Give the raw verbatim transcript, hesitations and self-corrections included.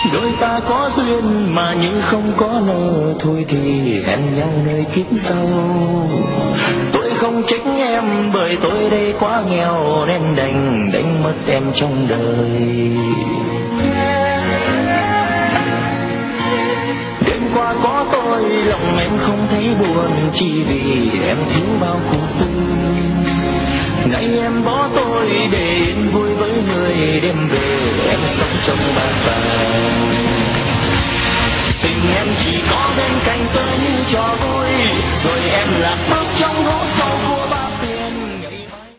Đôi ta có duyên mà như không có nợ, thôi thì hẹn nhau nơi kiếp sau. Tôi không trách em bởi tôi đây quá nghèo, nên đành đánh mất em trong đời. Đêm qua có tôi, lòng em không thấy buồn, chỉ vì em thiếu bao cuộc tư. Ngày em bỏ tôi để yên vui với người, đêm về em sống trong bạt vàng. Tình em chỉ có bên cạnh tôi như trò vui, rồi em lạc mất